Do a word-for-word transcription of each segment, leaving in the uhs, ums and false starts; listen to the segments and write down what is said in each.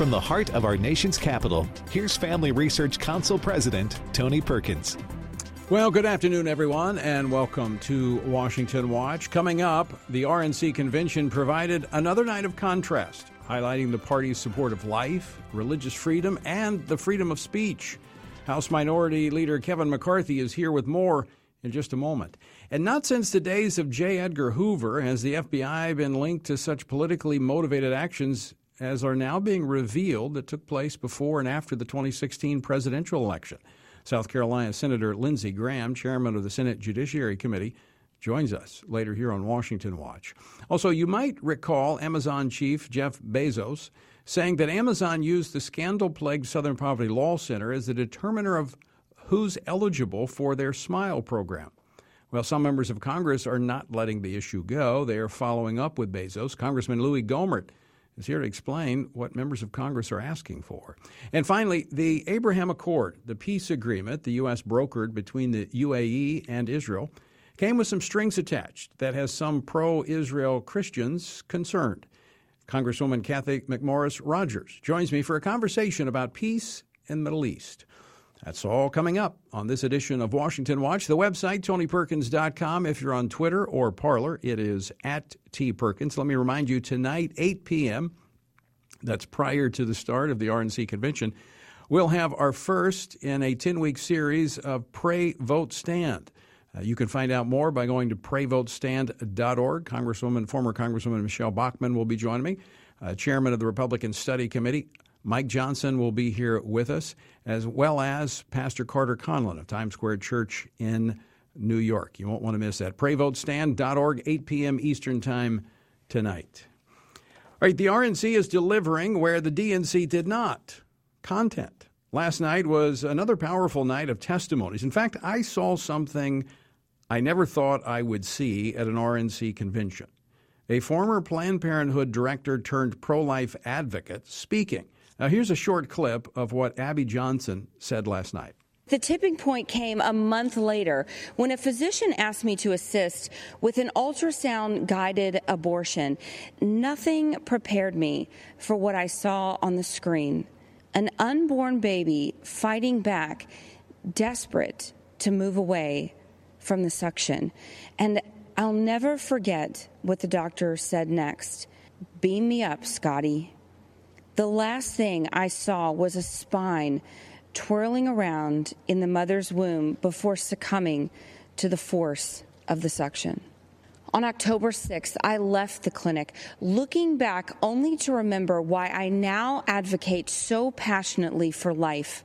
From the heart of our nation's capital, here's Family Research Council President Tony Perkins. Well, good afternoon, everyone, and welcome to Washington Watch. Coming up, the R N C convention provided another night of contrast, highlighting the party's support of life, religious freedom, and the freedom of speech. House Minority Leader Kevin McCarthy is here with more in just a moment. And not since the days of J. Edgar Hoover has the F B I been linked to such politically motivated actions as are now being revealed that took place before and after the twenty sixteen presidential election. South Carolina Senator Lindsey Graham, chairman of the Senate Judiciary Committee, joins us later here on Washington Watch. Also, you might recall Amazon chief Jeff Bezos saying that Amazon used the scandal-plagued Southern Poverty Law Center as the determiner of who's eligible for their SMILE program. Well, some members of Congress are not letting the issue go. They are following up with Bezos. Congressman Louis Gohmert is here to explain what members of Congress are asking for. And finally, the Abraham Accord, the peace agreement the U S brokered between the U A E and Israel, came with some strings attached that has some pro-Israel Christians concerned. Congresswoman Kathy McMorris Rodgers joins me for a conversation about peace in the Middle East. That's all coming up on this edition of Washington Watch. The website, tony perkins dot com. If you're on Twitter or Parler, it is at T Perkins. Let me remind you, tonight, eight p.m., that's prior to the start of the R N C convention, we'll have our first in a ten-week series of Pray, Vote, Stand. Uh, you can find out more by going to pray vote stand dot org. Congresswoman, former Congresswoman Michelle Bachmann will be joining me, uh, chairman of the Republican Study Committee. Mike Johnson will be here with us, as well as Pastor Carter Conlon of Times Square Church in New York. You won't want to miss that. pray vote stand dot org, eight p.m. Eastern Time tonight. All right, the R N C is delivering where the D N C did not. Content. Last night was another powerful night of testimonies. In fact, I saw something I never thought I would see at an R N C convention. A former Planned Parenthood director turned pro-life advocate speaking. Now, here's a short clip of what Abby Johnson said last night. The tipping point came a month later when a physician asked me to assist with an ultrasound-guided abortion. Nothing prepared me for what I saw on the screen. An unborn baby fighting back, desperate to move away from the suction. And I'll never forget what the doctor said next. "Beam me up, Scotty." The last thing I saw was a spine twirling around in the mother's womb before succumbing to the force of the suction. On October sixth, I left the clinic, looking back only to remember why I now advocate so passionately for life.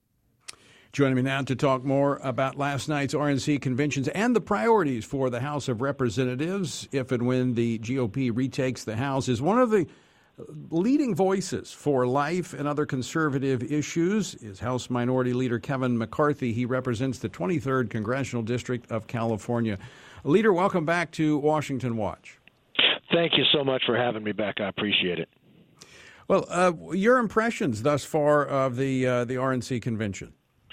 Joining me now to talk more about last night's R N C conventions and the priorities for the House of Representatives, if and when the G O P retakes the House, is one of the leading voices for life and other conservative issues is House Minority Leader Kevin McCarthy. He represents the twenty-third Congressional District of California. Leader, welcome back to Washington Watch. Thank you so much for having me back. I appreciate it. Well, uh, your impressions thus far of the uh, the R N C convention?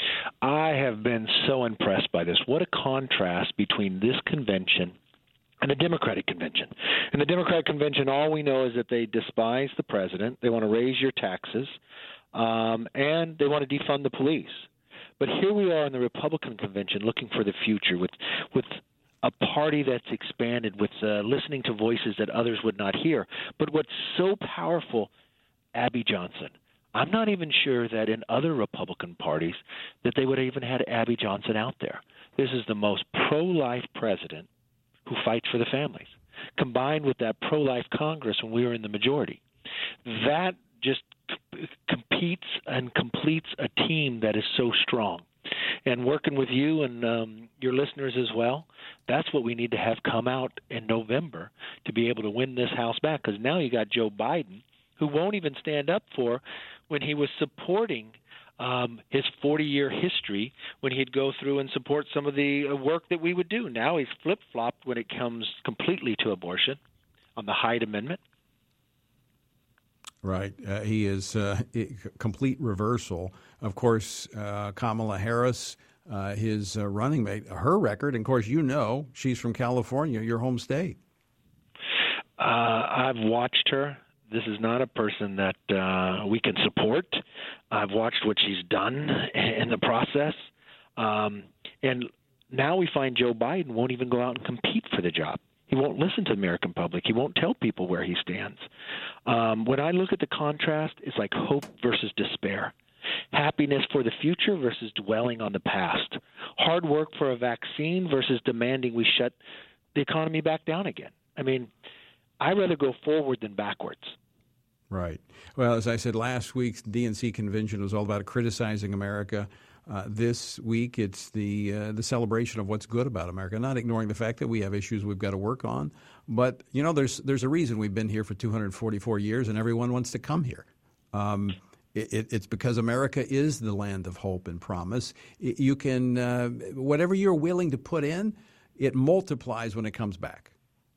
I have been so impressed by this. What a contrast between this convention and the Democratic convention. In the Democratic convention, all we know is that they despise the president, they want to raise your taxes, um, and they want to defund the police. But here we are in the Republican convention looking for the future with with a party that's expanded, with uh, listening to voices that others would not hear. But what's so powerful, Abby Johnson, I'm not even sure that in other Republican parties that they would have even had Abby Johnson out there. This is the most pro-life president who fights for the families, combined with that pro-life Congress when we were in the majority. That just c- competes and completes a team that is so strong. And working with you and um, your listeners as well, that's what we need to have come out in November to be able to win this House back, because now you got Joe Biden, who won't even stand up for when he was supporting um, his forty-year history when he'd go through and support some of the uh, work that we would do. Now he's flip-flopped when it comes completely to abortion on the Hyde Amendment. Right. Uh, he is uh, complete reversal. Of course, uh, Kamala Harris, uh, his uh, running mate, her record, and of course, you know, she's from California, your home state. Uh, I've watched her. This is not a person that uh, we can support. I've watched what she's done in the process. Um, and now we find Joe Biden won't even go out and compete for the job. He won't listen to the American public. He won't tell people where he stands. Um, when I look at the contrast, it's like hope versus despair. Happiness for the future versus dwelling on the past. Hard work for a vaccine versus demanding we shut the economy back down again. I mean, I'd rather go forward than backwards. Right. Well, as I said, last week's D N C convention was all about criticizing America. Uh, this week, it's the uh, the celebration of what's good about America, not ignoring the fact that we have issues we've got to work on. But, you know, there's there's a reason we've been here for two hundred forty-four years and everyone wants to come here. Um, it, it, it's because America is the land of hope and promise. It, you can, uh, whatever you're willing to put in, it multiplies when it comes back.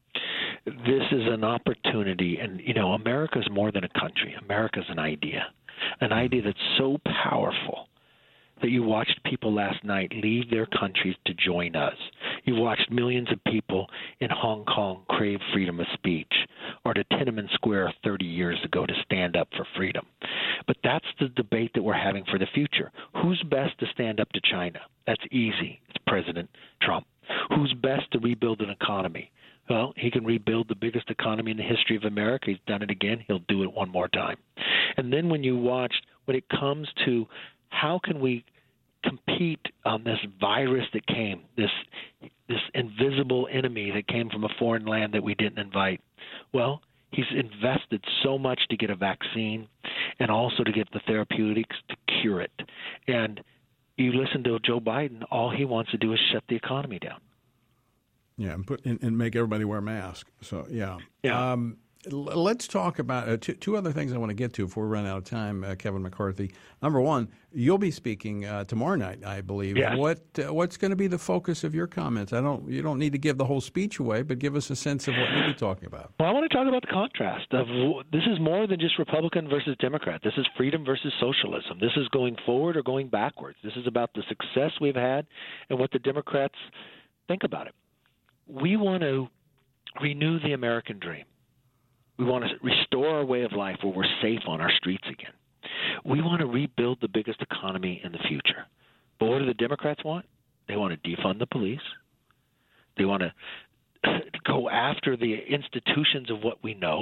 This is an opportunity, and, you know, America is more than a country. America is an idea, an idea that's so powerful that you watched people last night leave their countries to join us. You watched millions of people in Hong Kong crave freedom of speech, or to Tiananmen Square thirty years ago to stand up for freedom. But that's the debate that we're having for the future. Who's best to stand up to China? That's easy. It's President Trump. Who's best to rebuild an economy? Well, he can rebuild the biggest economy in the history of America. He's done it again. He'll do it one more time. And then when you watch, when it comes to how can we compete on this virus that came, this this invisible enemy that came from a foreign land that we didn't invite? Well, he's invested so much to get a vaccine and also to get the therapeutics to cure it. And you listen to Joe Biden, all he wants to do is shut the economy down. Yeah, and, put, and, and make everybody wear masks. So, yeah. yeah. Um, l- let's talk about uh, two, two other things I want to get to before we run out of time, uh, Kevin McCarthy. Number one, you'll be speaking uh, tomorrow night, I believe. Yes. What uh, What's going to be the focus of your comments? I don't. You don't need to give the whole speech away, but give us a sense of what you'll be talking about. Well, I want to talk about the contrast of this is more than just Republican versus Democrat. This is freedom versus socialism. This is going forward or going backwards. This is about the success we've had and what the Democrats think about it. We want to renew the American dream. We want to restore our way of life where we're safe on our streets again. We want to rebuild the biggest economy in the future. But what do the Democrats want? They want to defund the police. They want to go after the institutions of what we know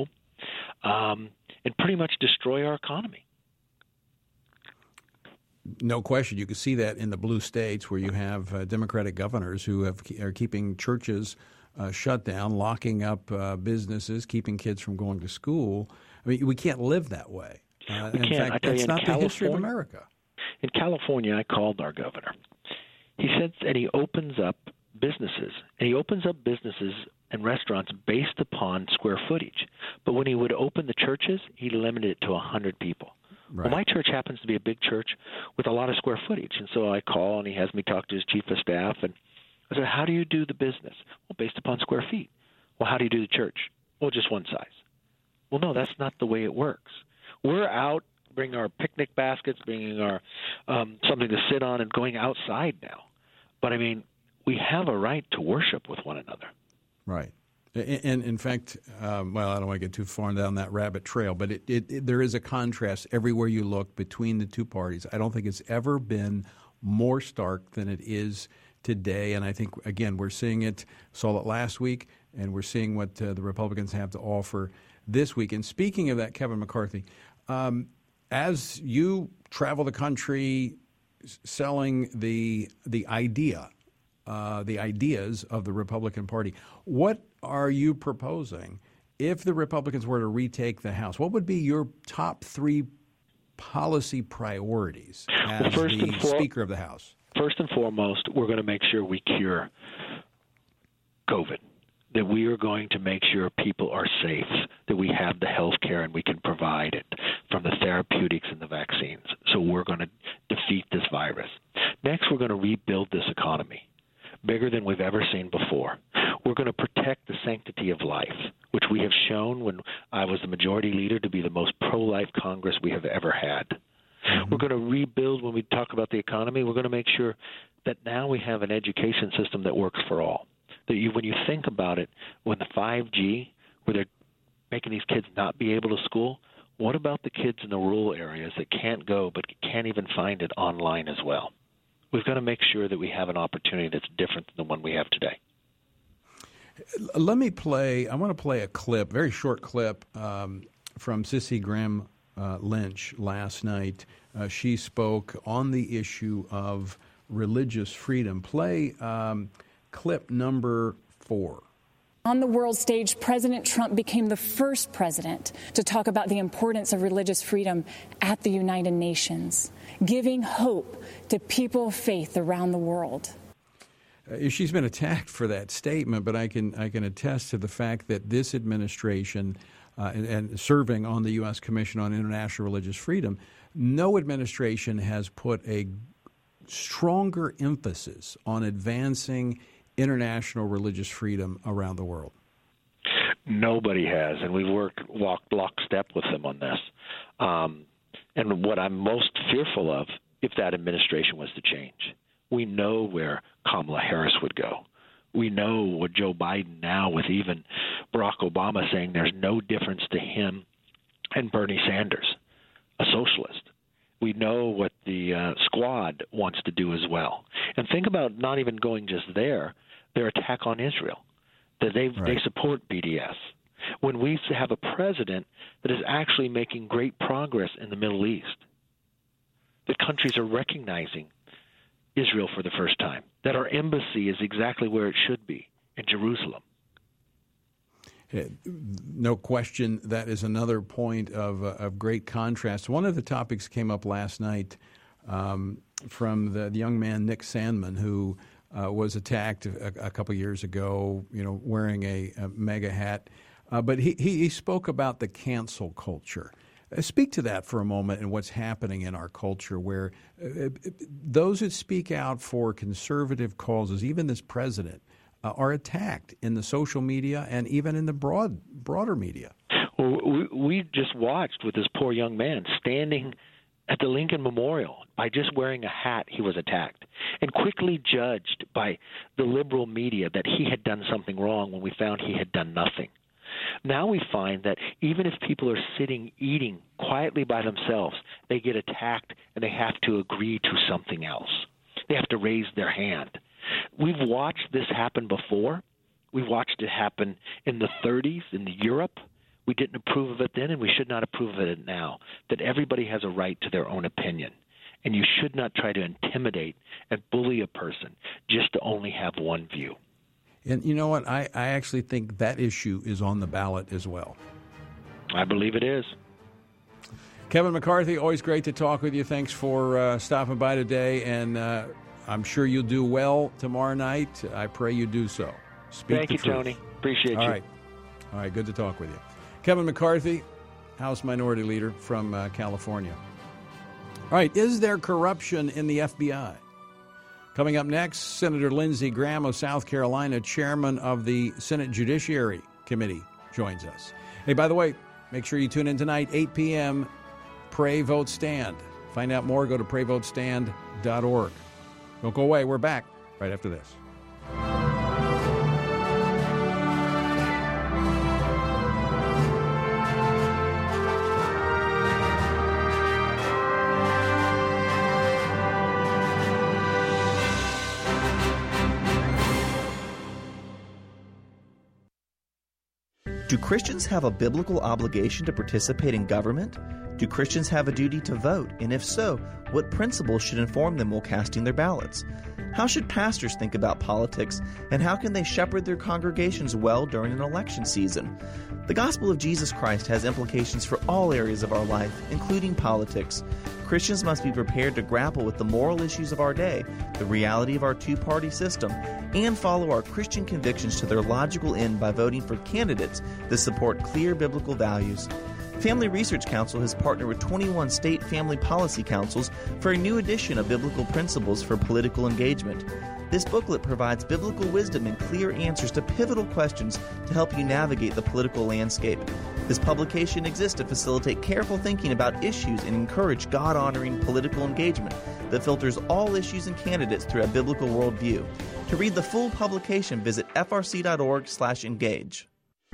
um, and pretty much destroy our economy. No question. You can see that in the blue states where you have uh, Democratic governors who have, are keeping churches uh, shut down, locking up uh, businesses, keeping kids from going to school. I mean, we can't live that way. Uh, we in can't. fact, I tell that's you, not the history of California- America. In California, I called our governor. He said that he opens up businesses, and he opens up businesses and restaurants based upon square footage. But when he would open the churches, he limited it to one hundred people. Right. Well, my church happens to be a big church with a lot of square footage, and so I call, and he has me talk to his chief of staff, and I said, how do you do the business? Well, based upon square feet. Well, how do you do the church? Well, just one size. Well, no, that's not the way it works. We're out bringing our picnic baskets, bringing our um, something to sit on, and going outside now. But, I mean, we have a right to worship with one another. Right. And in fact, um, well, I don't want to get too far down that rabbit trail, but it, it, it, there is a contrast everywhere you look between the two parties. I don't think it's ever been more stark than it is today. And I think, again, we're seeing it, saw it last week, and we're seeing what uh, the Republicans have to offer this week. And speaking of that, Kevin McCarthy, um, as you travel the country selling the the idea, uh, the ideas of the Republican Party, what are you proposing if the Republicans were to retake the House? What would be your top three policy priorities as well, first the and for- Speaker of the House? First and foremost, we're going to make sure we cure COVID, that we are going to make sure people are safe, that we have the health care and we can provide it from the therapeutics and the vaccines. So we're going to defeat this virus. Next, we're going to rebuild this economy, bigger than we've ever seen before. We're going to protect the sanctity of life, which we have shown when I was the majority leader to be the most pro-life Congress we have ever had. Mm-hmm. We're going to rebuild, when we talk about the economy, we're going to make sure that now we have an education system that works for all. That you, when you think about it, when the five G, where they're making these kids not be able to school, what about the kids in the rural areas that can't go but can't even find it online as well? We've got to make sure that we have an opportunity that's different than the one we have today. Let me play, I want to play a clip, very short clip um, from Cissie Graham uh, Lynch last night. Uh, she spoke on the issue of religious freedom. Play um, clip number four. On the world stage, President Trump became the first president to talk about the importance of religious freedom at the United Nations, giving hope to people of faith around the world. Uh, she's been attacked for that statement, but I can I can attest to the fact that this administration uh, and, and serving on the U S Commission on International Religious Freedom, no administration has put a stronger emphasis on advancing international religious freedom around the world. Nobody has, and we've worked walked lockstep with them on this. Um, and what I'm most fearful of, if that administration was to change, we know where Kamala Harris would go. We know what Joe Biden now, with even Barack Obama saying there's no difference to him and Bernie Sanders, a socialist. We know what the uh, squad wants to do as well. And think about not even going just there, their attack on Israel, that they right. they support B D S. When we have a president that is actually making great progress in the Middle East, that countries are recognizing Israel for the first time, that our embassy is exactly where it should be, in Jerusalem. No question, that is another point of, uh, of great contrast. One of the topics came up last night um, from the, the young man Nick Sandmann, who uh, was attacked a, a couple years ago, you know, wearing a, a MAGA hat. Uh, but he, he, he spoke about the cancel culture. Uh, speak to that for a moment and what's happening in our culture, where uh, those that speak out for conservative causes, even this president, Uh, are attacked in the social media and even in the broad, broader media. Well, we, we just watched with this poor young man standing at the Lincoln Memorial. By just wearing a hat, he was attacked, and quickly judged by the liberal media that he had done something wrong when we found he had done nothing. Now we find that even if people are sitting eating quietly by themselves, they get attacked and they have to agree to something else. They have to raise their hand. We've watched this happen before. We've watched it happen in the thirties in Europe. We didn't approve of it then, and we should not approve of it now, that everybody has a right to their own opinion. And you should not try to intimidate and bully a person just to only have one view. And you know what? I, I actually think that issue is on the ballot as well. I believe it is. Kevin McCarthy, always great to talk with you. Thanks for uh, stopping by today, and uh, I'm sure you'll do well tomorrow night. I pray you do so. Speak Thank you, truth. Tony. Appreciate All you. All right. All right, good to talk with you. Kevin McCarthy, House Minority Leader from uh, California. All right, is there corruption in the F B I? Coming up next, Senator Lindsey Graham of South Carolina, chairman of the Senate Judiciary Committee, joins us. Hey, by the way, make sure you tune in tonight, eight p.m., Pray Vote Stand. Find out more, go to pray vote stand dot org. Don't go away. We're back right after this. Do Christians have a biblical obligation to participate in government? Do Christians have a duty to vote? And if so, what principles should inform them while casting their ballots? How should pastors think about politics, and how can they shepherd their congregations well during an election season? The gospel of Jesus Christ has implications for all areas of our life, including politics. Christians must be prepared to grapple with the moral issues of our day, the reality of our two-party system, and follow our Christian convictions to their logical end by voting for candidates that support clear biblical values. Family Research Council has partnered with twenty-one state family policy councils for a new edition of Biblical Principles for Political Engagement. This booklet provides biblical wisdom and clear answers to pivotal questions to help you navigate the political landscape. This publication exists to facilitate careful thinking about issues and encourage God-honoring political engagement that filters all issues and candidates through a biblical worldview. To read the full publication, visit f r c dot org slash engage.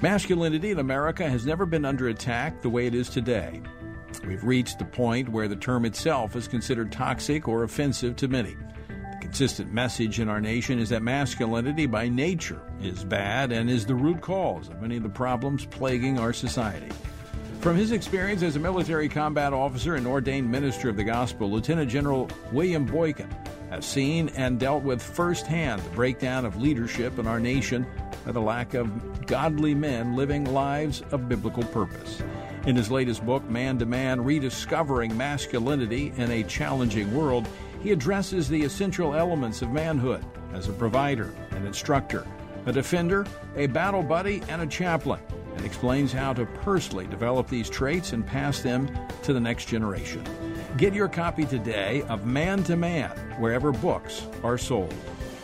Masculinity in America has never been under attack the way it is today. We've reached the point where the term itself is considered toxic or offensive to many. The consistent message in our nation is that masculinity by nature is bad and is the root cause of many of the problems plaguing our society. From his experience as a military combat officer and ordained minister of the gospel, Lieutenant General William Boykin has seen and dealt with firsthand the breakdown of leadership in our nation by the lack of godly men living lives of biblical purpose. In his latest book, Man to Man, Rediscovering Masculinity in a Challenging World, he addresses the essential elements of manhood as a provider, an instructor, a defender, a battle buddy, and a chaplain, and explains how to personally develop these traits and pass them to the next generation. Get your copy today of Man to Man, wherever books are sold.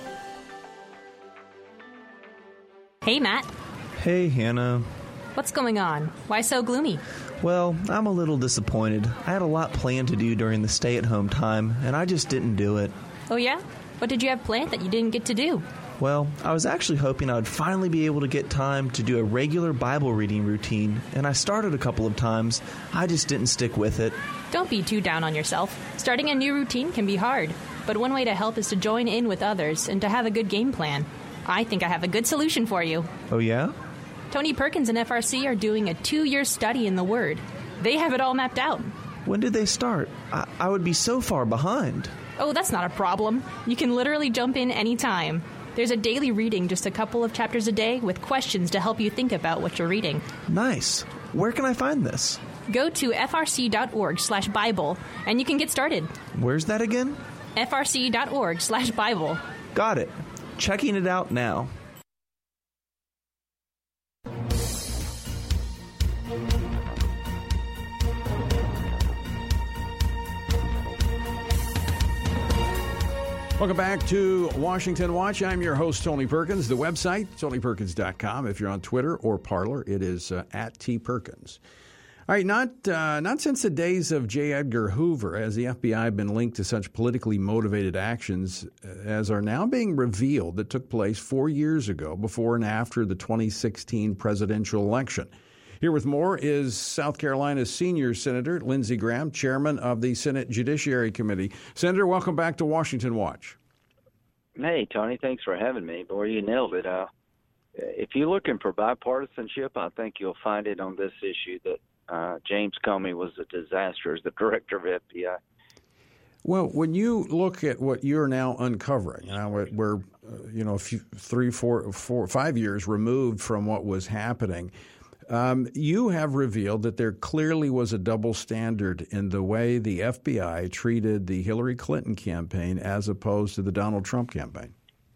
Hey, Matt. Hey, Hannah. What's going on? Why so gloomy? Well, I'm a little disappointed. I had a lot planned to do during the stay-at-home time, and I just didn't do it. Oh, yeah? What did you have planned that you didn't get to do? Well, I was actually hoping I would finally be able to get time to do a regular Bible reading routine, and I started a couple of times. I just didn't stick with it. Don't be too down on yourself. Starting a new routine can be hard, but one way to help is to join in with others and to have a good game plan. I think I have a good solution for you. Oh, yeah? Tony Perkins and F R C are doing a two-year study in the Word. They have it all mapped out. When did they start? I, I would be so far behind. Oh, that's not a problem. You can literally jump in anytime. There's a daily reading, just a couple of chapters a day, with questions to help you think about what you're reading. Nice. Where can I find this? Go to frc.org slash Bible, and you can get started. Where's that again? frc.org slash Bible. Got it. Checking it out now. Welcome back to Washington Watch. I'm your host, Tony Perkins. The website, tony perkins dot com. If you're on Twitter or Parler, it is uh, at T Perkins. All right, not uh, not since the days of J. Edgar Hoover has the F B I been linked to such politically motivated actions as are now being revealed that took place four years ago, before and after the twenty sixteen presidential election. Here with more is South Carolina's senior Senator Lindsey Graham, chairman of the Senate Judiciary Committee. Senator, welcome back to Washington Watch. Hey, Tony, thanks for having me. Boy, you nailed it. Uh, if you're looking for bipartisanship, I think you'll find it on this issue that uh, James Comey was a disaster as the director of F B I. Well, when you look at what you're now uncovering, you know, we're, uh, you know, a few, three, four, four, five years removed from what was happening. Um, you have revealed that there clearly was a double standard in the way the F B I treated the Hillary Clinton campaign as opposed to the Donald Trump campaign.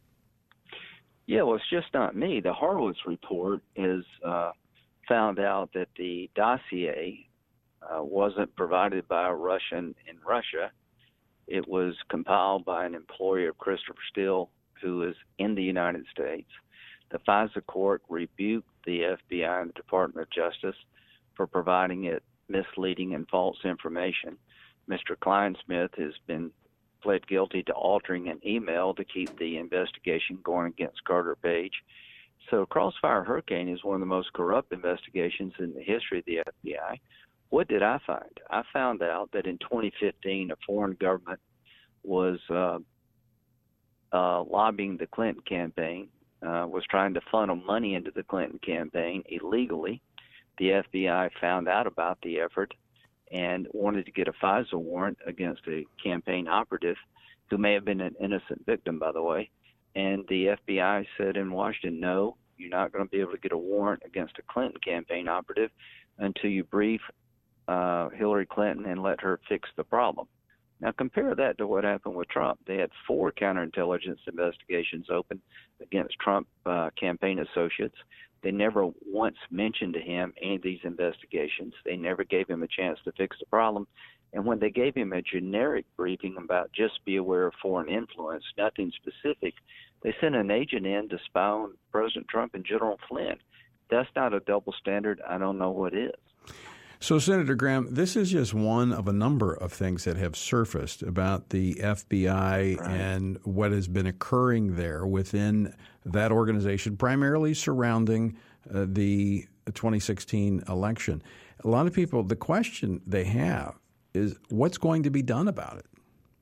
Yeah, well, it's just not me. The Horowitz report is uh, found out that the dossier uh, wasn't provided by a Russian in Russia. It was compiled by an employee of Christopher Steele, who is in the United States. The FISA court rebuked the F B I and the Department of Justice for providing it misleading and false information. Mister Kleinsmith has been pled guilty to altering an email to keep the investigation going against Carter Page. So Crossfire Hurricane is one of the most corrupt investigations in the history of the F B I. What did I find? I found out that in twenty fifteen, a foreign government was uh, uh, lobbying the Clinton campaign, uh, was trying to funnel money into the Clinton campaign illegally. The F B I found out about the effort and wanted to get a FISA warrant against a campaign operative who may have been an innocent victim, by the way. And the F B I said in Washington, no, you're not going to be able to get a warrant against a Clinton campaign operative until you brief uh, Hillary Clinton and let her fix the problem. Now, compare that to what happened with Trump. They had four counterintelligence investigations open against Trump uh, campaign associates. They never once mentioned to him any of these investigations. They never gave him a chance to fix the problem. And when they gave him a generic briefing about just be aware of foreign influence, nothing specific, they sent an agent in to spy on President Trump and General Flynn. That's not a double standard. I don't know what is. So, Senator Graham, this is just one of a number of things that have surfaced about the F B I right. and what has been occurring there within that organization, primarily surrounding uh, the twenty sixteen election. A lot of people, the question they have is, what's going to be done about it?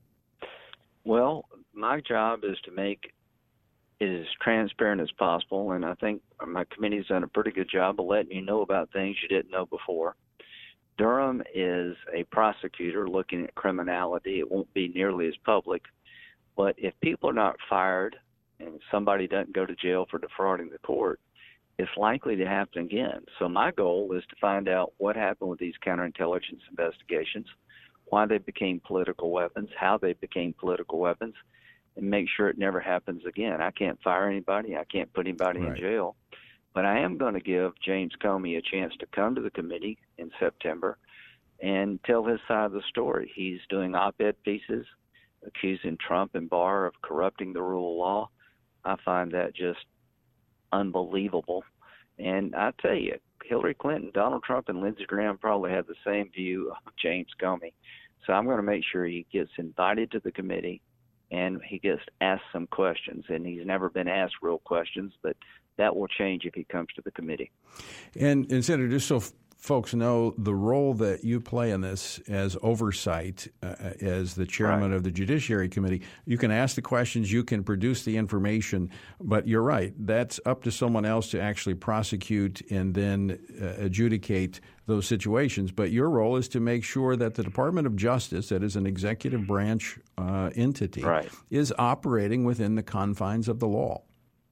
Well, my job is to make it as transparent as possible, and I think my committee's done a pretty good job of letting you know about things you didn't know before. Durham is a prosecutor looking at criminality. It won't be nearly as public, but if people are not fired and somebody doesn't go to jail for defrauding the court, it's likely to happen again. So my goal is to find out what happened with these counterintelligence investigations, why they became political weapons, how they became political weapons, and make sure it never happens again. I can't fire anybody. I can't put anybody right. in jail. But I am going to give James Comey a chance to come to the committee in September and tell his side of the story. He's doing op-ed pieces accusing Trump and Barr of corrupting the rule of law. I find that just unbelievable. And I tell you, Hillary Clinton, Donald Trump, and Lindsey Graham probably have the same view of James Comey. So I'm going to make sure he gets invited to the committee and he gets asked some questions. And he's never been asked real questions, but that will change if he comes to the committee. And, and Senator, just so f- folks know, the role that you play in this as oversight, uh, as the chairman right. of the Judiciary Committee, you can ask the questions, you can produce the information, but you're right, that's up to someone else to actually prosecute and then uh, adjudicate those situations. But your role is to make sure that the Department of Justice, that is an executive branch uh, entity, right. is operating within the confines of the law.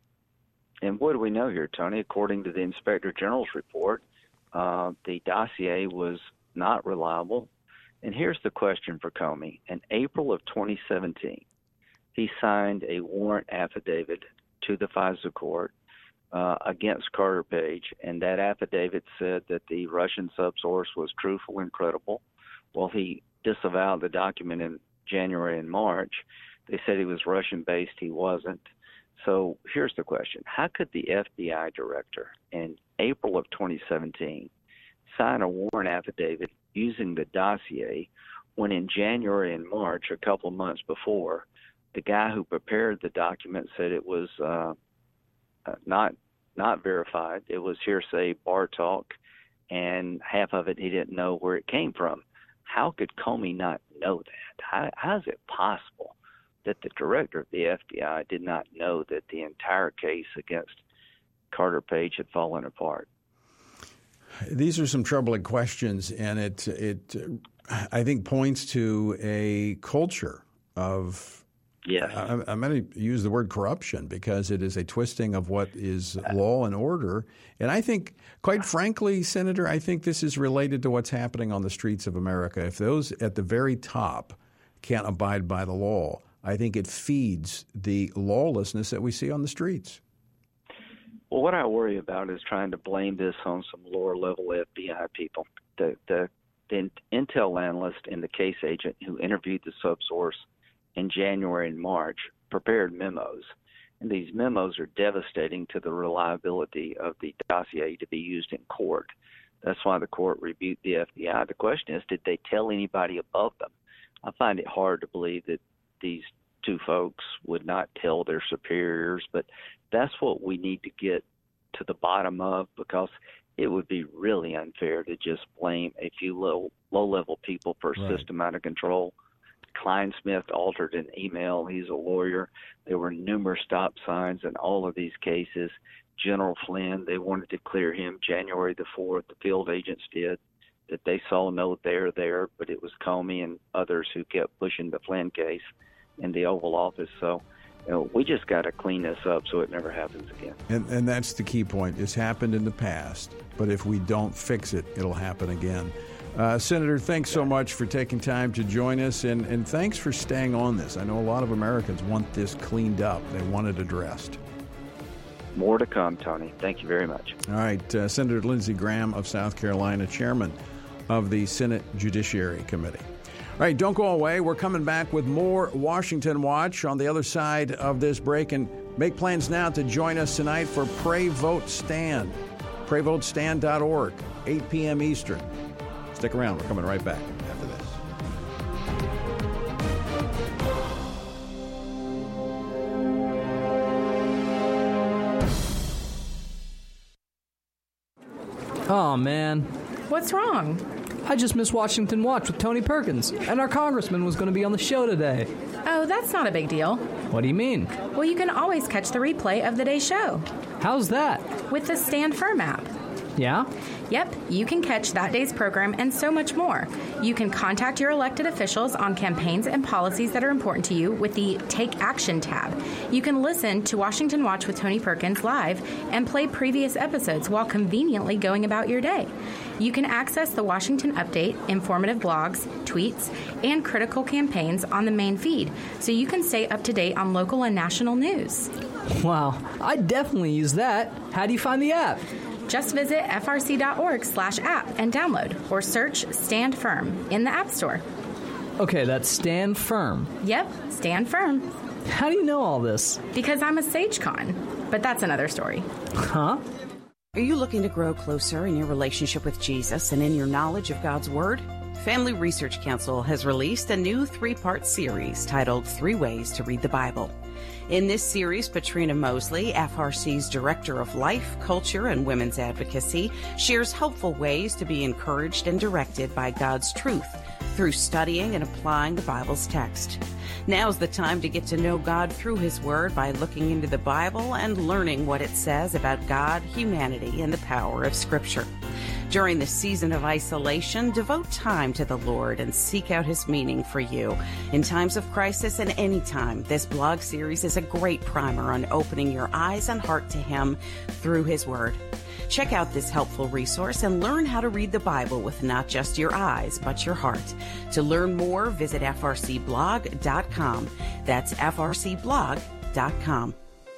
And what do we know here, Tony? According to the Inspector General's report, uh, the dossier was not reliable. And here's the question for Comey. In April of twenty seventeen, he signed a warrant affidavit to the FISA court uh, against Carter Page, and that affidavit said that the Russian subsource was truthful and credible. Well, he disavowed the document in January and March. They said he was Russian-based. He wasn't. So here's the question. How could the F B I director in April of twenty seventeen sign a warrant affidavit using the dossier when in January and March, a couple of months before, the guy who prepared the document said it was uh, not not verified. It was hearsay, bar talk, and half of it he didn't know where it came from. How could Comey not know that? How, how is it possible that the director of the F B I did not know that the entire case against Carter Page had fallen apart? These are some troubling questions, and it, it I think, points to a culture of, yes. I, I'm going to use the word corruption because it is a twisting of what is law and order. And I think, quite frankly, Senator, I think this is related to what's happening on the streets of America. If those at the very top can't abide by the law, I think it feeds the lawlessness that we see on the streets. Well, what I worry about is trying to blame this on some lower-level F B I people. The, the, the intel analyst and the case agent who interviewed the subsource in January and March prepared memos, and these memos are devastating to the reliability of the dossier to be used in court. That's why the court rebuked the F B I. The question is, did they tell anybody above them? I find it hard to believe that these two folks would not tell their superiors, but that's what we need to get to the bottom of, because it would be really unfair to just blame a few low, low-level people for a right. system out of control. Klein Smith altered an email. He's a lawyer. There were numerous stop signs in all of these cases. General Flynn, they wanted to clear him January the fourth. The field agents did. That they saw no there there, but it was Comey and others who kept pushing the Flynn case in the Oval Office. So, you know, we just got to clean this up so it never happens again. And, and that's the key point. It's happened in the past, but if we don't fix it, it'll happen again. Uh, Senator, thanks so much for taking time to join us, and, and thanks for staying on this. I know a lot of Americans want this cleaned up. They want it addressed. More to come, Tony. Thank you very much. All right. Uh, Senator Lindsey Graham of South Carolina, chairman of the Senate Judiciary Committee. All right, don't go away. We're coming back with more Washington Watch on the other side of this break, and make plans now to join us tonight for Pray Vote Stand. pray vote stand dot org, eight p.m. Eastern. Stick around. We're coming right back after this. Oh, man. What's wrong? I just missed Washington Watch with Tony Perkins, and our congressman was going to be on the show today. Oh, that's not a big deal. What do you mean? Well, you can always catch the replay of the day's show. How's that? With the Stand Firm app. Yeah? Yep, you can catch that day's program and so much more. You can contact your elected officials on campaigns and policies that are important to you with the Take Action tab. You can listen to Washington Watch with Tony Perkins live and play previous episodes while conveniently going about your day. You can access the Washington Update, informative blogs, tweets, and critical campaigns on the main feed, so you can stay up to date on local and national news. Wow, I definitely use that. How do you find the app? Just visit frc.org slash app and download, or search Stand Firm in the App Store. Okay, that's Stand Firm. Yep, Stand Firm. How do you know all this? Because I'm a SageCon, but that's another story. Huh? Are you looking to grow closer in your relationship with Jesus and in your knowledge of God's Word? Family Research Council has released a new three-part series titled Three Ways to Read the Bible. In this series, Patrina Mosley, F R C's Director of Life, Culture, and Women's Advocacy, shares helpful ways to be encouraged and directed by God's truth through studying and applying the Bible's text. Now's the time to get to know God through His Word by looking into the Bible and learning what it says about God, humanity, and the power of Scripture. During the season of isolation, devote time to the Lord and seek out His meaning for you. In times of crisis and any time, this blog series is a great primer on opening your eyes and heart to Him through His Word. Check out this helpful resource and learn how to read the Bible with not just your eyes, but your heart. To learn more, visit f r c blog dot com. That's f r c blog dot com.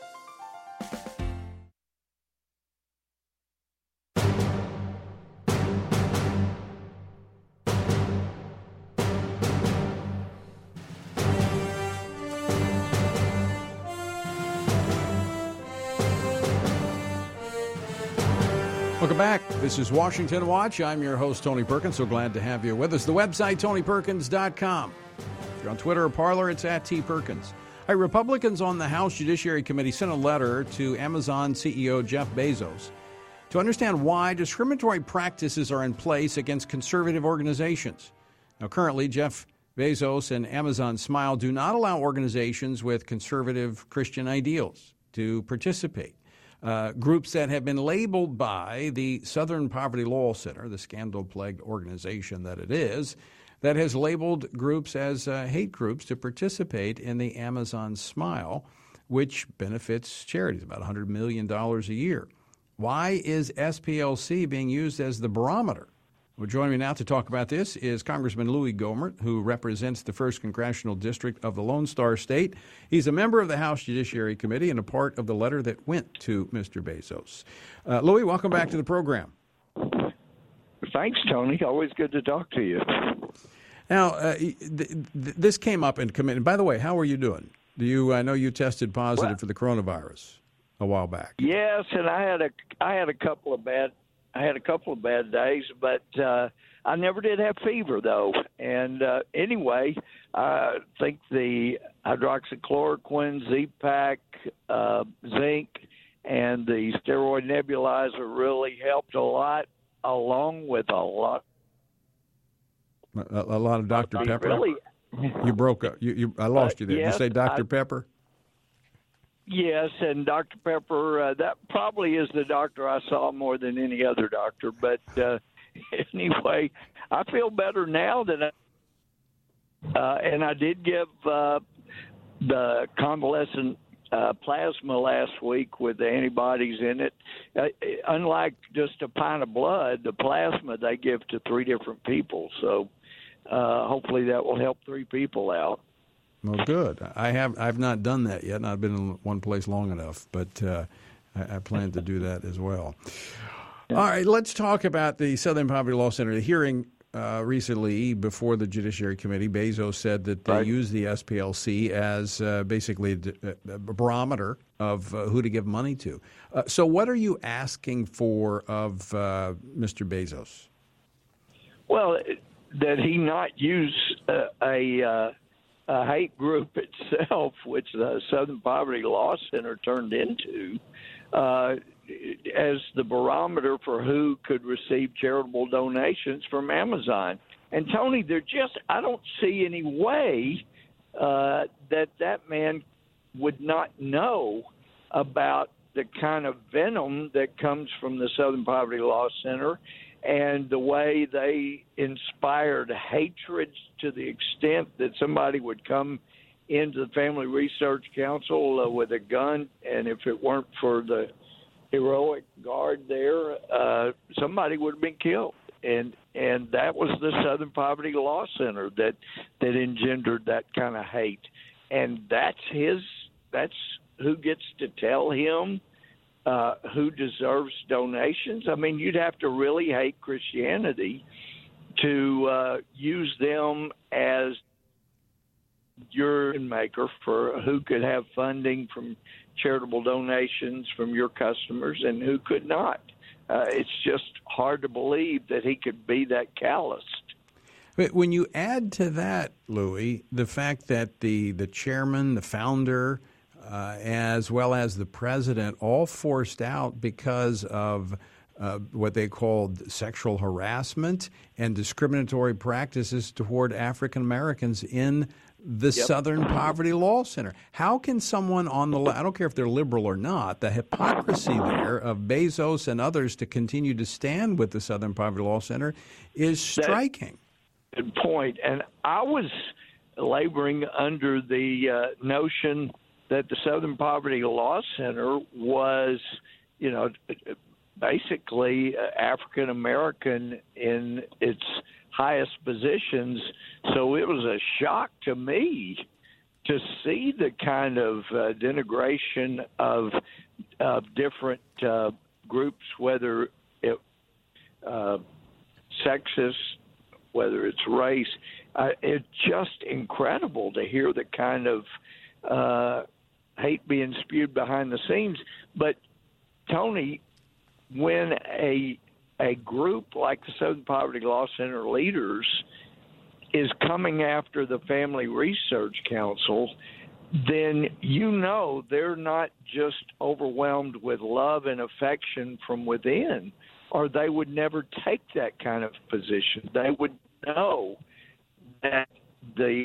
Welcome back. This is Washington Watch. I'm your host, Tony Perkins. So glad to have you with us. The website, tony perkins dot com. If you're on Twitter or Parler, it's at T Perkins. Hey, Republicans on the House Judiciary Committee sent a letter to Amazon C E O Jeff Bezos to understand why discriminatory practices are in place against conservative organizations. Now, currently, Jeff Bezos and Amazon Smile do not allow organizations with conservative Christian ideals to participate. Uh, groups that have been labeled by the Southern Poverty Law Center, the scandal-plagued organization that it is, that has labeled groups as uh, hate groups to participate in the Amazon Smile, which benefits charities, about one hundred million dollars a year. Why is S P L C being used as the barometer? Well, joining me now to talk about this is Congressman Louis Gohmert, who represents the first Congressional District of the Lone Star State. He's a member of the House Judiciary Committee and a part of the letter that went to Mister Bezos. Uh, Louis, welcome back to the program. Thanks, Tony. Always good to talk to you. Now, uh, th- th- this came up in committee. By the way, how are you doing? Do you? I know you tested positive well, for the coronavirus a while back. Yes, and I had a I had a couple of bad. I had a couple of bad days, but uh, I never did have fever, though. And uh, anyway, I think the hydroxychloroquine, Z-Pak, uh, zinc, and the steroid nebulizer really helped a lot, along with a lot. A, a lot of Doctor Pepper? Really? You broke up. You, you, I lost you there. Uh, yes, Did you say Doctor I, Pepper? Yes, and Doctor Pepper, uh, that probably is the doctor I saw more than any other doctor. But uh, anyway, I feel better now than I, uh, and I did give uh, the convalescent uh, plasma last week with the antibodies in it. Uh, unlike just a pint of blood, the plasma they give to three different people. So uh, hopefully that will help three people out. Well, good. I have I've not done that yet, and I've been in one place long enough, but uh, I, I plan to do that as well. All right, let's talk about the Southern Poverty Law Center. The hearing uh, recently before the Judiciary Committee, Bezos said that they right. use the S P L C as uh, basically a, a barometer of uh, who to give money to. Uh, so what are you asking for of uh, Mister Bezos? Well, that he not use uh, a... Uh, a hate group itself, which the Southern Poverty Law Center turned into, uh, as the barometer for who could receive charitable donations from Amazon. And Tony, there just I don't see any way uh, that that man would not know about the kind of venom that comes from the Southern Poverty Law Center and the way they inspired hatred to the extent that somebody would come into the Family Research Council uh, with a gun, and if it weren't for the heroic guard there, uh, somebody would have been killed. And and that was the Southern Poverty Law Center that that engendered that kind of hate. And that's his. That's who gets to tell him uh, who deserves donations. I mean, you'd have to really hate Christianity to uh, use them as your maker for who could have funding from charitable donations from your customers and who could not. Uh, it's just hard to believe that he could be that calloused. But when you add to that, Louis, the fact that the, the chairman, the founder, uh, as well as the president, all forced out because of uh, what they called sexual harassment and discriminatory practices toward African Americans in the yep. Southern Poverty Law Center. How can someone on the left, I don't care if they're liberal or not, the hypocrisy there of Bezos and others to continue to stand with the Southern Poverty Law Center is striking. Good point. And I was laboring under the uh, notion that the Southern Poverty Law Center was, you know, basically uh, African American in its highest positions. So it was a shock to me to see the kind of uh, denigration of uh, different uh, groups, whether it uh, sexist, whether it's race. Uh, it's just incredible to hear the kind of uh, hate being spewed behind the scenes. But, Tony, when a a group like the Southern Poverty Law Center leaders is coming after the Family Research Council, then you know they're not just overwhelmed with love and affection from within, or they would never take that kind of position. They would know that the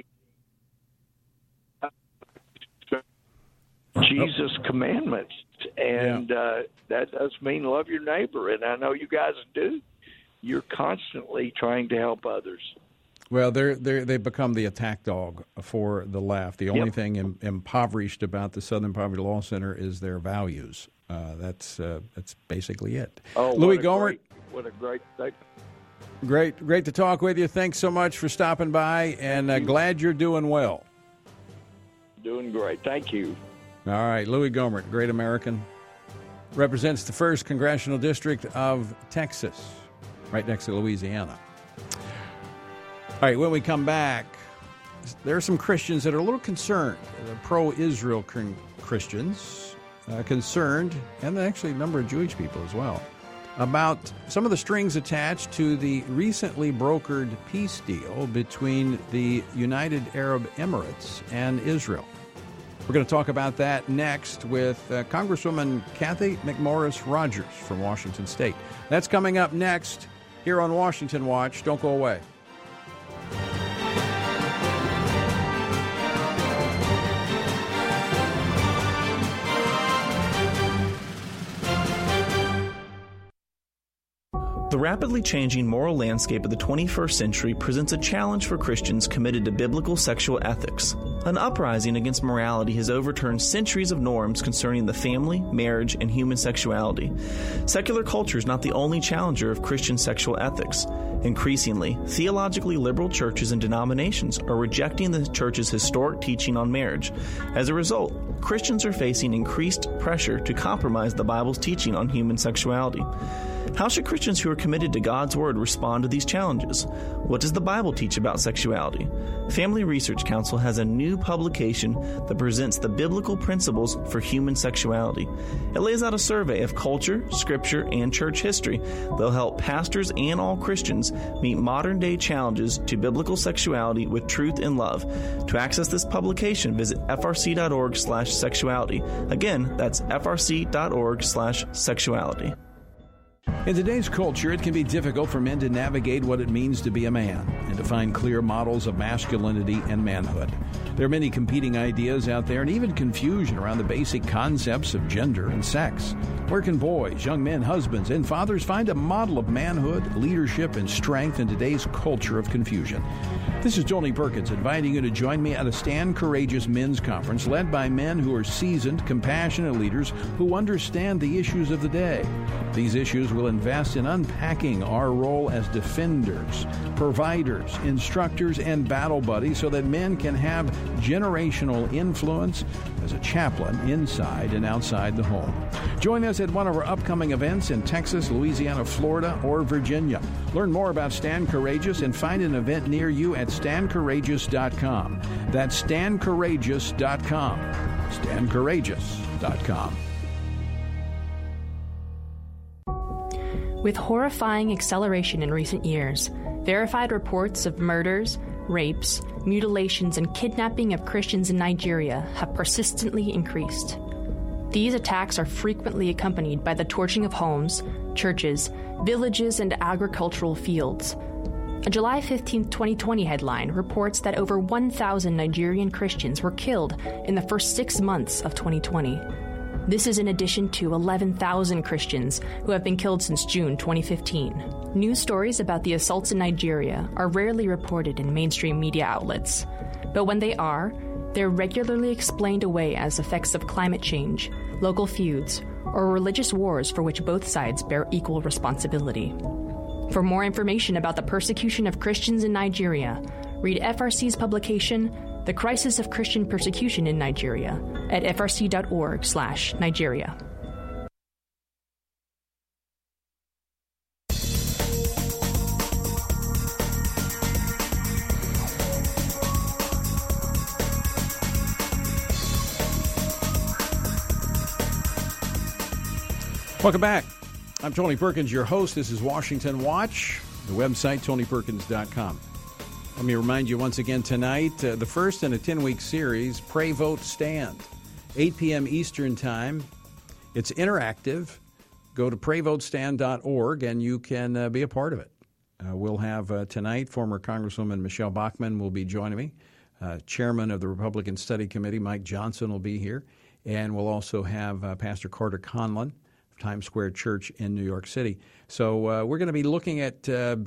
Jesus commandments, and yeah. uh, that does mean love your neighbor, and I know you guys do. You're constantly trying to help others. Well, they're, they're, they've become the attack dog for the left. The only yep. thing im- impoverished about the Southern Poverty Law Center is their values. Uh, that's uh, that's basically it. Oh, Louis what Gohmert. Great, what a great thing. Great, great to talk with you. Thanks so much for stopping by, and uh, glad you're doing well. Doing great. Thank you. All right, Louis Gohmert, great American, represents the first congressional district of Texas, right next to Louisiana. All right, when we come back, there are some Christians that are a little concerned, pro-Israel Christians, uh, concerned, and actually a number of Jewish people as well, about some of the strings attached to the recently brokered peace deal between the United Arab Emirates and Israel. We're going to talk about that next with uh, Congresswoman Cathy McMorris Rodgers from Washington State. That's coming up next here on Washington Watch. Don't go away. The rapidly changing moral landscape of the twenty-first century presents a challenge for Christians committed to biblical sexual ethics. An uprising against morality has overturned centuries of norms concerning the family, marriage, and human sexuality. Secular culture is not the only challenger of Christian sexual ethics. Increasingly, theologically liberal churches and denominations are rejecting the church's historic teaching on marriage. As a result, Christians are facing increased pressure to compromise the Bible's teaching on human sexuality. How should Christians who are committed to God's Word respond to these challenges? What does the Bible teach about sexuality? Family Research Council has a new publication that presents the biblical principles for human sexuality. It lays out a survey of culture, scripture, and church history that'll help pastors and all Christians meet modern-day challenges to biblical sexuality with truth and love. To access this publication, visit frc.org slash sexuality. Again, that's frc.org slash sexuality. In today's culture, it can be difficult for men to navigate what it means to be a man and to find clear models of masculinity and manhood. There are many competing ideas out there and even confusion around the basic concepts of gender and sex. Where can boys, young men, husbands, and fathers find a model of manhood, leadership, and strength in today's culture of confusion? This is Tony Perkins inviting you to join me at a Stand Courageous Men's Conference led by men who are seasoned, compassionate leaders who understand the issues of the day. These issues will invest in unpacking our role as defenders, providers, instructors, and battle buddies so that men can have generational influence as a chaplain inside and outside the home. Join us at one of our upcoming events in Texas, Louisiana, Florida, or Virginia. Learn more about Stand Courageous and find an event near you at stand courageous dot com. That's stand courageous dot com. stand courageous dot com. With horrifying acceleration in recent years, verified reports of murders, rapes, mutilations, and kidnapping of Christians in Nigeria have persistently increased. These attacks are frequently accompanied by the torching of homes, churches, villages, and agricultural fields. A July fifteenth, twenty twenty headline reports that over one thousand Nigerian Christians were killed in the first six months of twenty twenty. This is in addition to eleven thousand Christians who have been killed since June twenty fifteen. News stories about the assaults in Nigeria are rarely reported in mainstream media outlets, but when they are, they're regularly explained away as effects of climate change, local feuds, or religious wars for which both sides bear equal responsibility. For more information about the persecution of Christians in Nigeria, read F R C's publication, The Crisis of Christian Persecution in Nigeria, at frc.org slash Nigeria. Welcome back. I'm Tony Perkins, your host. This is Washington Watch, the website, tony perkins dot com. Let me remind you once again tonight, uh, the first in a ten-week series, Pray, Vote, Stand, eight p.m. Eastern Time. It's interactive. Go to pray vote stand dot org and you can uh, be a part of it. Uh, we'll have uh, tonight, former Congresswoman Michelle Bachmann will be joining me. Uh, Chairman of the Republican Study Committee, Mike Johnson, will be here. And we'll also have uh, Pastor Carter Conlon, Times Square Church in New York City. So uh, we're going to be looking at uh,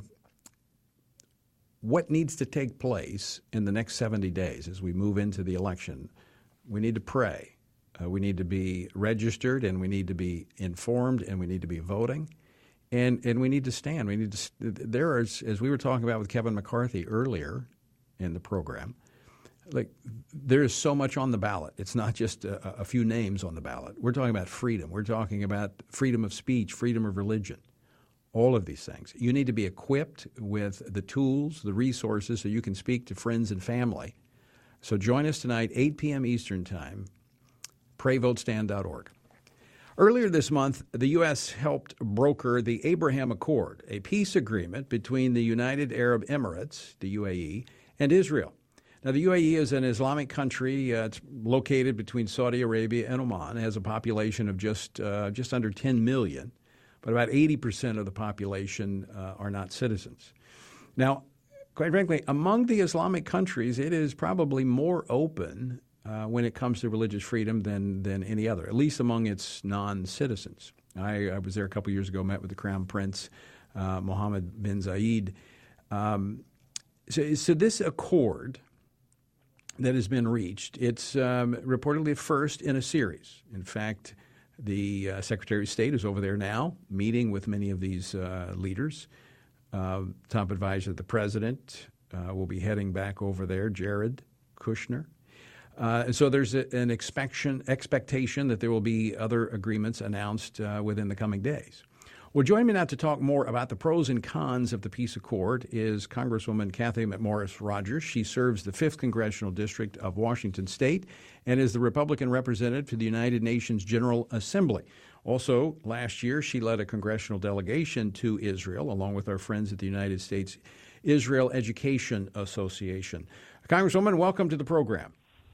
what needs to take place in the next seventy days as we move into the election. We need to pray. Uh, we need to be registered, and we need to be informed, and we need to be voting, and and we need to stand. We need to. There is, as we were talking about with Kevin McCarthy earlier in the program, like there is so much on the ballot. It's not just a, a few names on the ballot. We're talking about freedom. We're talking about freedom of speech, freedom of religion, all of these things. You need to be equipped with the tools, the resources, so you can speak to friends and family. So join us tonight, eight p.m. Eastern Time, pray vote stand dot org. Earlier this month, the U S helped broker the Abraham Accord, a peace agreement between the United Arab Emirates, the U A E, and Israel. Now, the U A E is an Islamic country. Uh, it's located between Saudi Arabia and Oman. It has a population of just uh, just under ten million, but about eighty percent of the population uh, are not citizens. Now, quite frankly, among the Islamic countries, it is probably more open uh, when it comes to religious freedom than than any other, at least among its non-citizens. I, I was there a couple years ago, met with the Crown Prince, uh, Mohammed bin Zayed. Um, so, so this accord that has been reached, it's um, reportedly the first in a series. In fact, the uh, Secretary of State is over there now, meeting with many of these uh, leaders. Uh, top advisor of the president uh, will be heading back over there, Jared Kushner. Uh, and so there's a, an expectation, expectation that there will be other agreements announced uh, within the coming days. Well, joining me now to talk more about the pros and cons of the peace accord is Congresswoman Cathy McMorris Rodgers. She serves the fifth Congressional District of Washington State and is the Republican representative to the United Nations General Assembly. Also, last year, she led a congressional delegation to Israel, along with our friends at the United States Israel Education Association. Congresswoman, welcome to the program.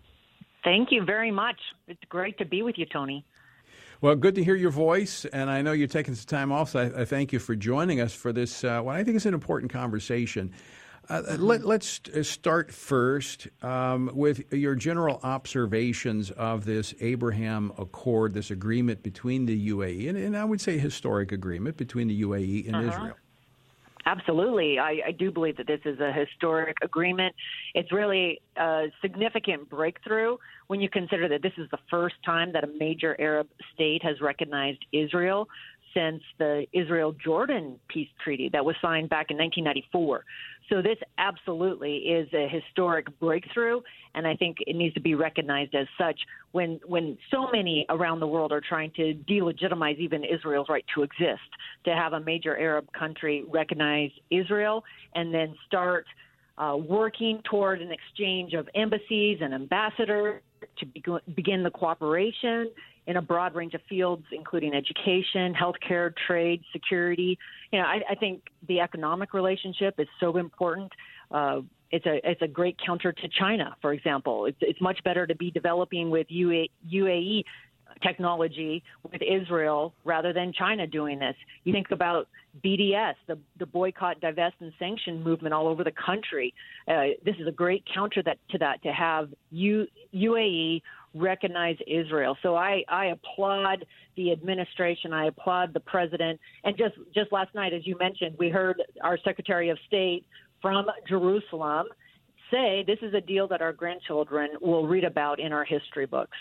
Thank you very much. It's great to be with you, Tony. Well, good to hear your voice, and I know you're taking some time off, so I, I thank you for joining us for this, uh, what I think is an important conversation. Uh, mm-hmm. let, let's start first um, with your general observations of this Abraham Accord, this agreement between the U A E, and, and I would say historic agreement between the U A E and uh-huh. Israel. Absolutely. I, I do believe that this is a historic agreement. It's really a significant breakthrough when you consider that this is the first time that a major Arab state has recognized Israel since the Israel-Jordan peace treaty that was signed back in nineteen ninety-four. So this absolutely is a historic breakthrough, and I think it needs to be recognized as such when when so many around the world are trying to delegitimize even Israel's right to exist. To have a major Arab country recognize Israel and then start uh, working toward an exchange of embassies and ambassadors to be- begin the cooperation in a broad range of fields, including education, healthcare, trade, security. You know, I, I think the economic relationship is so important. Uh, it's a it's a great counter to China, for example. It's, it's much better to be developing with U A, U A E technology with Israel rather than China doing this. You think about B D S, the, the boycott, divest, and sanction movement all over the country. Uh, this is a great counter that, to that, to have U, UAE recognize Israel. So I, I applaud the administration. I applaud the president. And just, just last night, as you mentioned, we heard our Secretary of State from Jerusalem say this is a deal that our grandchildren will read about in our history books.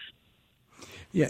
Yeah,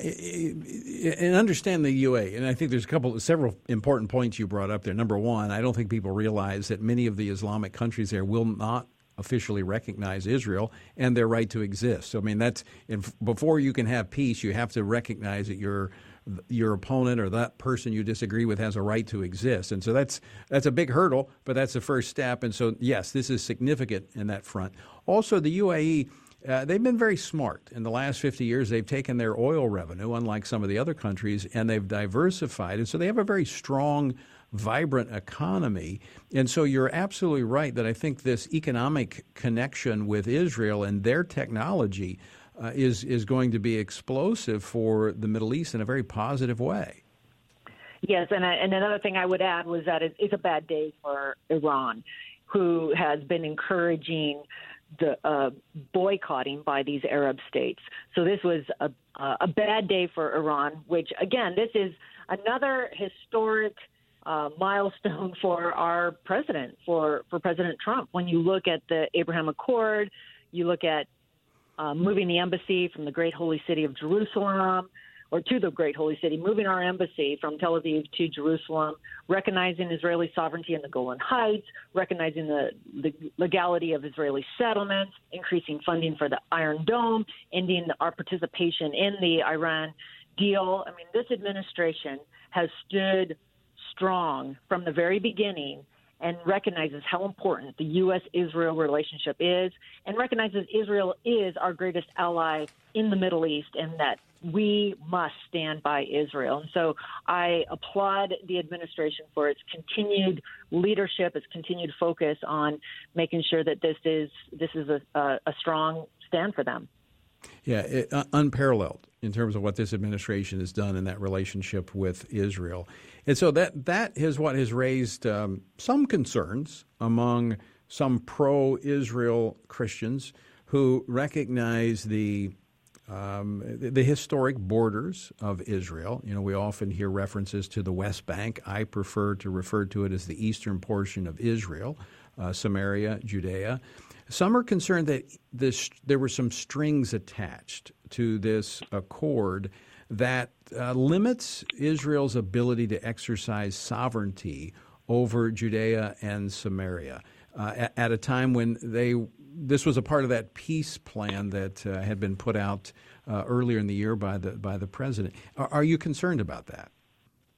and understand the U A E, and I think there's a couple, several important points you brought up there. Number one, I don't think people realize that many of the Islamic countries there will not officially recognize Israel and their right to exist. So, I mean, that's before you can have peace, you have to recognize that your your opponent or that person you disagree with has a right to exist. And so that's that's a big hurdle, but that's the first step. And so, yes, this is significant in that front. Also, the U A E, Uh, they've been very smart. In the last fifty years, they've taken their oil revenue, unlike some of the other countries, and they've diversified. And so they have a very strong, vibrant economy. And so you're absolutely right that I think this economic connection with Israel and their technology uh, is, is going to be explosive for the Middle East in a very positive way. Yes, and, I, and another thing I would add was that it, it's a bad day for Iran, who has been encouraging the uh, boycotting by these Arab states. So this was a, a bad day for Iran, which, again, this is another historic uh, milestone for our president, for, for President Trump. When you look at the Abraham Accord, you look at uh, moving the embassy from the great holy city of Jerusalem, or to the great holy city, moving our embassy from Tel Aviv to Jerusalem, recognizing Israeli sovereignty in the Golan Heights, recognizing the, the legality of Israeli settlements, increasing funding for the Iron Dome, ending our participation in the Iran deal. I mean, this administration has stood strong from the very beginning and recognizes how important the U S Israel relationship is, and recognizes Israel is our greatest ally in the Middle East, and that we must stand by Israel. And so I applaud the administration for its continued leadership, its continued focus on making sure that this is this is a, a, a strong stand for them. Yeah, it, uh, unparalleled in terms of what this administration has done in that relationship with Israel. And so that that is what has raised um, some concerns among some pro-Israel Christians who recognize the um, the, the historic borders of Israel. You know, we often hear references to the West Bank. I prefer to refer to it as the eastern portion of Israel, uh, Samaria, Judea. Some are concerned that this, there were some strings attached to this accord that uh, limits Israel's ability to exercise sovereignty over Judea and Samaria uh, at, at a time when they this was a part of that peace plan that uh, had been put out uh, earlier in the year by the by the president. Are, are you concerned about that?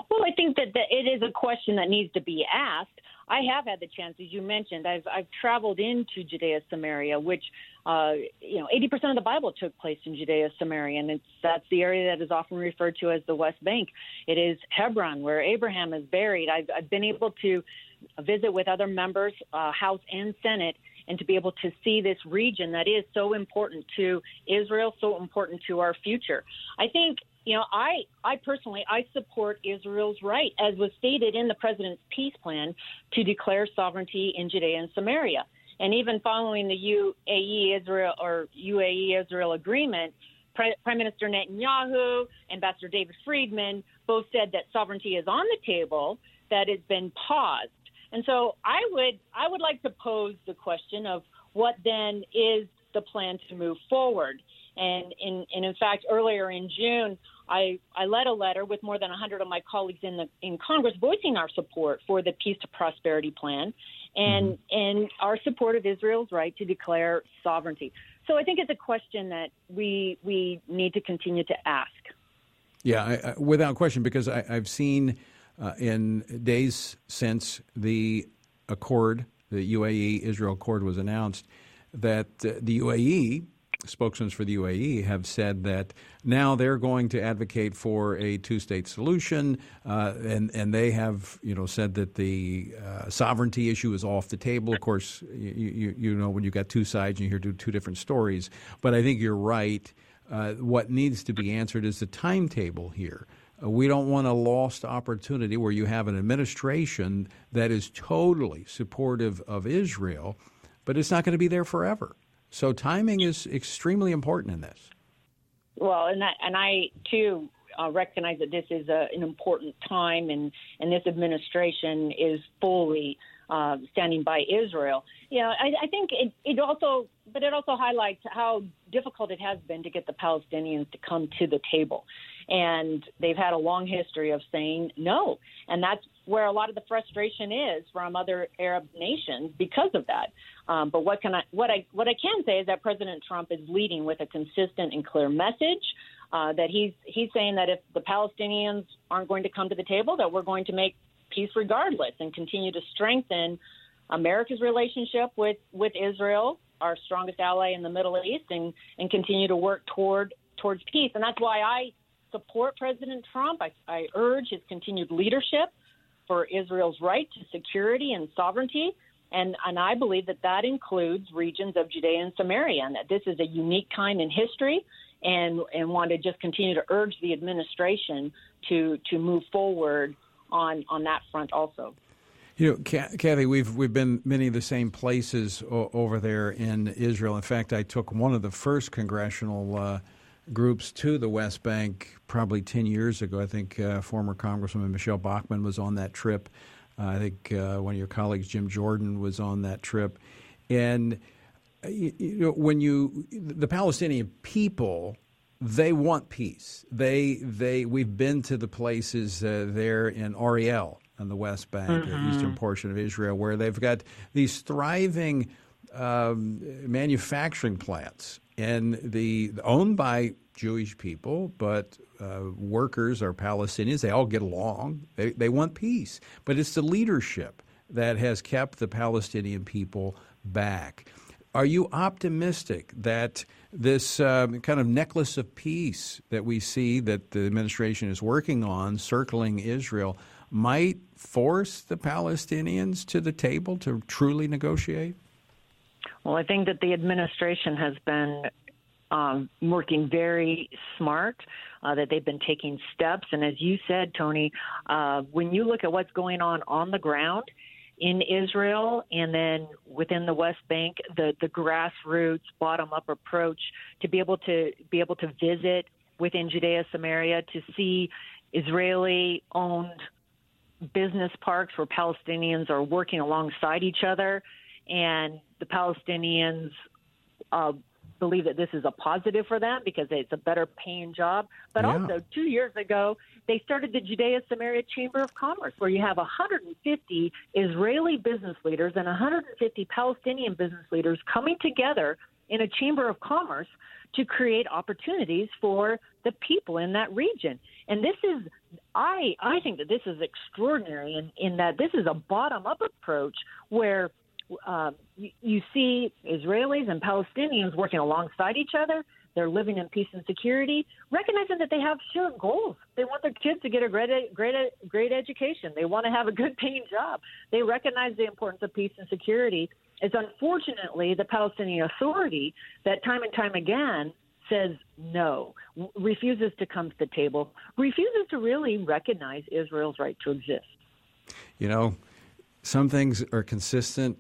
Well, I think that, that it is a question that needs to be asked. I have had the chance, as you mentioned. I've I've traveled into Judea Samaria, which uh, you know, eighty percent of the Bible took place in Judea Samaria, and it's that's the area that is often referred to as the West Bank. It is Hebron, where Abraham is buried. I've I've been able to visit with other members, uh, House and Senate, and to be able to see this region that is so important to Israel, so important to our future. I think. You know, I, I personally, I support Israel's right, as was stated in the president's peace plan, to declare sovereignty in Judea and Samaria. And even following the U A E Israel or U A E Israel agreement, Pre- Prime Minister Netanyahu, Ambassador David Friedman both said that sovereignty is on the table, that it's been paused. And so I would, I would like to pose the question of what then is the plan to move forward. And in, and in fact, earlier in June, I, I led a letter with more than one hundred of my colleagues in the in Congress voicing our support for the Peace to Prosperity Plan and mm-hmm. and our support of Israel's right to declare sovereignty. So I think it's a question that we we need to continue to ask. Yeah, I, I, without question, because I, I've seen uh, in days since the accord, the U A E-Israel accord was announced, that uh, the U A E spokesmen for the U A E have said that now they're going to advocate for a two-state solution, uh, and and they have you know said that the uh, sovereignty issue is off the table. Of course, you, you you know when you got two sides and you hear two different stories. But I think you're right. Uh, what needs to be answered is the timetable here. Uh, we don't want a lost opportunity where you have an administration that is totally supportive of Israel, but it's not going to be there forever. So timing is extremely important in this. Well, and I, and I too, uh, recognize that this is a, an important time, and, and this administration is fully uh, standing by Israel. You know, I, I think it, it also, but it also highlights how difficult it has been to get the Palestinians to come to the table. And they've had a long history of saying no. And that's where a lot of the frustration is from other Arab nations because of that. Um, but what can I, what I, what I can say is that President Trump is leading with a consistent and clear message uh, that he's he's saying that if the Palestinians aren't going to come to the table, that we're going to make peace regardless and continue to strengthen America's relationship with, with Israel, our strongest ally in the Middle East, and, and continue to work toward towards peace. And that's why I support President Trump. I, I urge his continued leadership for Israel's right to security and sovereignty. And, and I believe that that includes regions of Judea and Samaria, and that this is a unique time in history, and, and want to just continue to urge the administration to to move forward on, on that front also. You know, Kathy, we've we've been many of the same places o- over there in Israel. In fact, I took one of the first congressional uh, groups to the West Bank probably ten years ago. I think uh, former Congresswoman Michelle Bachmann was on that trip. Uh, I think uh, one of your colleagues, Jim Jordan, was on that trip. And uh, you, you know, when you the Palestinian people, they want peace. They they we've been to the places uh, there in Ariel on the West Bank, mm-hmm. the eastern portion of Israel, where they've got these thriving um, manufacturing plants, and the owned by Jewish people, but uh, workers are Palestinians. They all get along. They they want peace, but it's the leadership that has kept the Palestinian people back. Are you optimistic that this um, kind of necklace of peace that we see that the administration is working on, circling Israel, might force the Palestinians to the table to truly negotiate? Well, I think that the administration has been um, working very smart, uh, that they've been taking steps. And as you said, Tony, uh, when you look at what's going on on the ground in Israel and then within the West Bank, the, the grassroots bottom-up approach to be able to be able to visit within Judea, Samaria, to see Israeli-owned business parks where Palestinians are working alongside each other, and the Palestinians uh, believe that this is a positive for them because it's a better paying job. But yeah. also, two years ago, they started the Judea Samaria Chamber of Commerce, where you have one hundred fifty Israeli business leaders and one hundred fifty Palestinian business leaders coming together in a chamber of commerce to create opportunities for the people in that region. And this is, I I think that this is extraordinary in, in that this is a bottom-up approach where uh, you, you see Israelis and Palestinians working alongside each other. They're living in peace and security, recognizing that they have shared goals. They want their kids to get a great, great, great education. They want to have a good-paying job. They recognize the importance of peace and security. It's unfortunately the Palestinian Authority that time and time again says no, refuses to come to the table, refuses to really recognize Israel's right to exist. You know, some things are consistent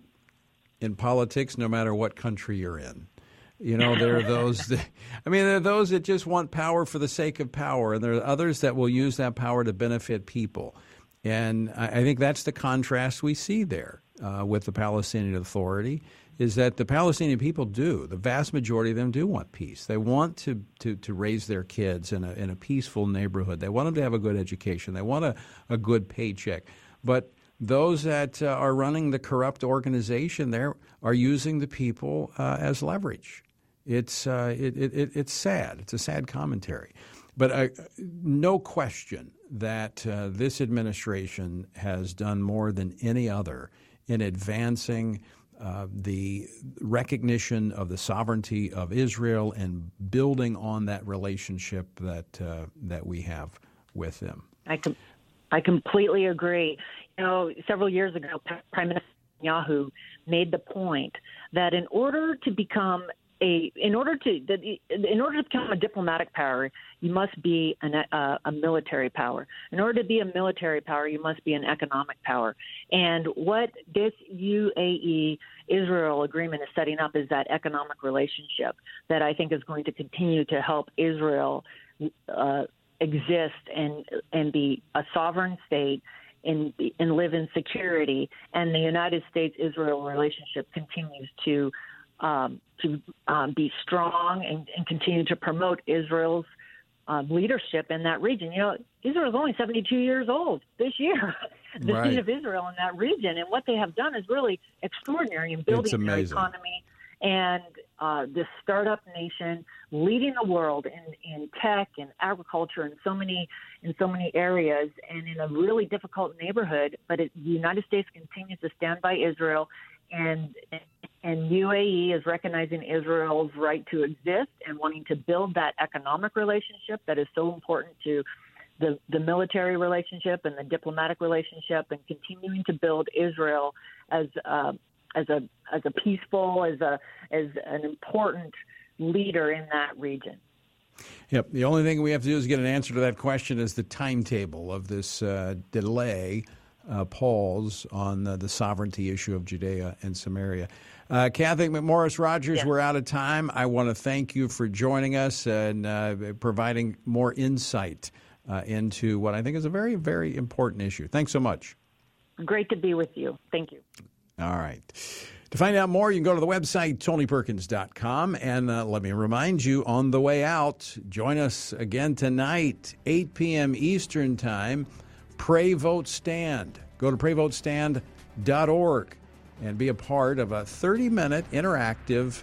in politics no matter what country you're in. You know, there are those that, I mean, there are those that just want power for the sake of power, and there are others that will use that power to benefit people. And I, I think that's the contrast we see there uh, with the Palestinian Authority, is that the Palestinian people do, the vast majority of them do want peace. They want to, to, to raise their kids in a, in a peaceful neighborhood. They want them to have a good education. They want a, a good paycheck. But those that uh, are running the corrupt organization there are using the people uh, as leverage. It's uh, it, it, it's sad. It's a sad commentary. But uh, no question that uh, this administration has done more than any other in advancing uh, the recognition of the sovereignty of Israel and building on that relationship that uh, that we have with them. I com- I completely agree. You know, several years ago, Prime Minister Netanyahu made the point that in order to become A, in order to in order to become a diplomatic power, you must be an, uh, a military power. In order to be a military power, you must be an economic power. And what this U A E-Israel agreement is setting up is that economic relationship that I think is going to continue to help Israel uh, exist and and be a sovereign state and, and live in security. And the United States-Israel relationship continues to Um, to um, be strong and, and continue to promote Israel's um, leadership in that region. You know, Israel is only seventy-two years old this year, the right. state of Israel in that region. And what they have done is really extraordinary in building their economy and uh, this startup nation, leading the world in, in tech and agriculture and so many in so many areas, and in a really difficult neighborhood. But it, the United States continues to stand by Israel, and and U A E is recognizing Israel's right to exist and wanting to build that economic relationship that is so important to the, the military relationship and the diplomatic relationship, and continuing to build Israel as uh, as a as a peaceful, as a as an important leader in that region. Yep. The only thing we have to do is get an answer to that question is the timetable of this uh, delay, uh, pause on uh, the sovereignty issue of Judea and Samaria. Uh, Kathy McMorris Rodgers, yes. We're out of time. I want to thank you for joining us and uh, providing more insight uh, into what I think is a very, very important issue. Thanks so much. Great to be with you. Thank you. All right. To find out more, you can go to the website, tony perkins dot com. And uh, let me remind you, on the way out, join us again tonight, eight p.m. Eastern Time. Pray, Vote, Stand. Go to pray vote stand dot org and be a part of a thirty-minute interactive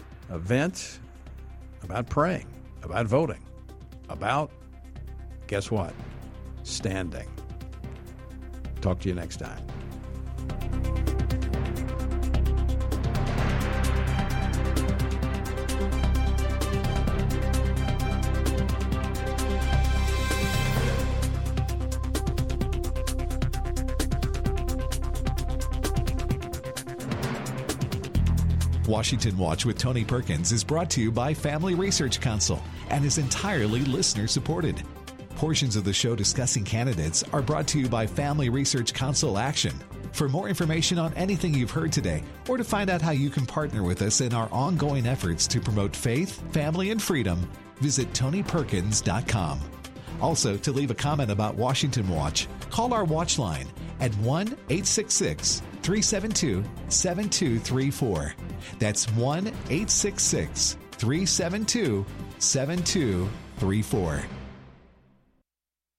event about praying, about voting, about, guess what, standing. Talk to you next time. Washington Watch with Tony Perkins is brought to you by Family Research Council and is entirely listener-supported. Portions of the show discussing candidates are brought to you by Family Research Council Action. For more information on anything you've heard today, or to find out how you can partner with us in our ongoing efforts to promote faith, family, and freedom, visit tony perkins dot com. Also, to leave a comment about Washington Watch, call our watch line at one eight six six, three seven two, seven two three four. That's one eight six six, three seven two, seven two three four.